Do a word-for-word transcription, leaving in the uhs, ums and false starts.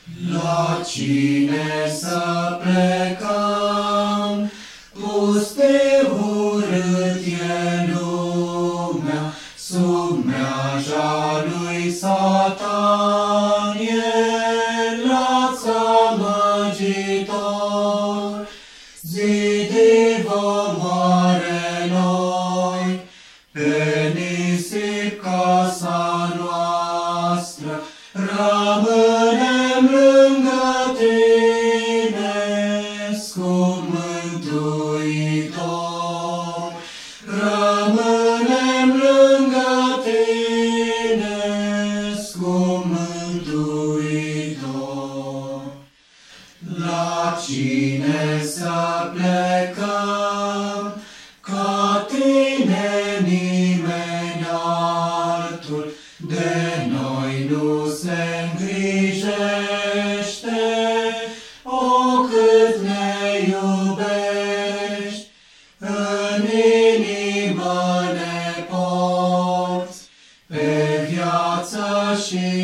La cine să plecăm? Pustiu urât e lumea, sub mreaja lui Satan e laț amăgitor. Zidii vom oare noi, pe nisip casa noastră, rămânem lângă Tine, scump Mântuitor. Rămânem lângă Tine, scump Mântuitor. La cine să plecăm? Ca Tine nimeni altul de noi nu se îngrijește. O, cât ne iubești, în inimă ne porți, pe viață și